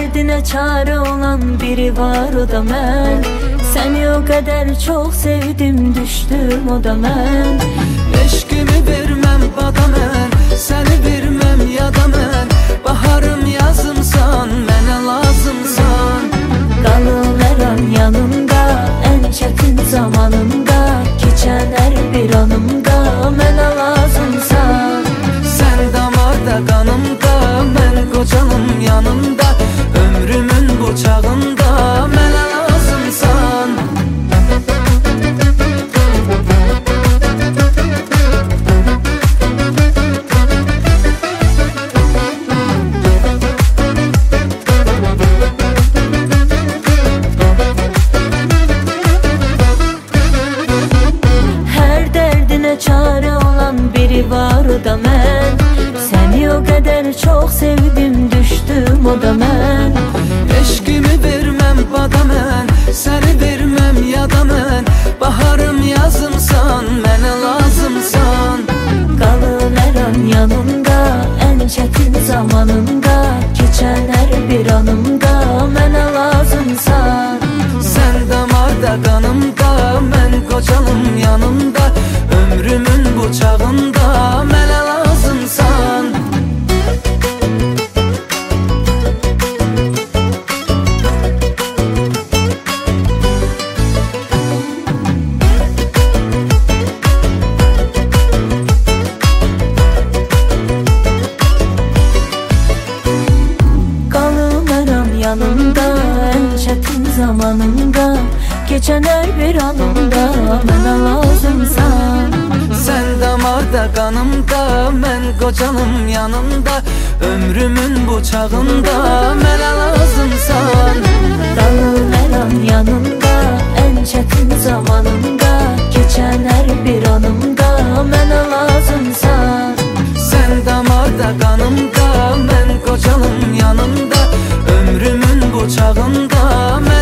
dərdinə çare olan biri var, o da mən. Səni o qədər çox sevdim, düşdüm o da mən. Eşqimi verməm bada mən, səni verməm yada mən. Baharım yazımsan, mənə lazımsan. Qalıram yanımda, ən çətin zamanımda. Keçən hər bir anımda mənə lazımsan. Sən damarda qanımda, mən qocalım yanımda. Ömrümün bu çağında mənə lazımsan. Çare olan biri var, o da mən. Səni o qədər çox sevdim, düşdüm o da mən. Eşqimi verməm bada mən, səni verməm yada mən. Baharım yazımsan, mənə lazımsan. Qalıram yanımda, ən çətin zamanımda. Keçən hər bir anımda mənə lazımsan. Sən damarda qanımda, mən qocalım yanımda. Ömrümün bu çağında mənə lazımsan. Qalıram yanımda, ən çətin zamanımda. Keçən hər bir anımda mənə lazımsan. Sən damarda qanımda, mən qocalım yanımda. Ömrümün bu çağında mənə lazımsan. Qalıram yanımda, ən çətin zamanımda. Keçən hər bir anımda mənə lazımsan. Sən damarda qanımda, mən qocalım yanımda. Ömrümün bu çağında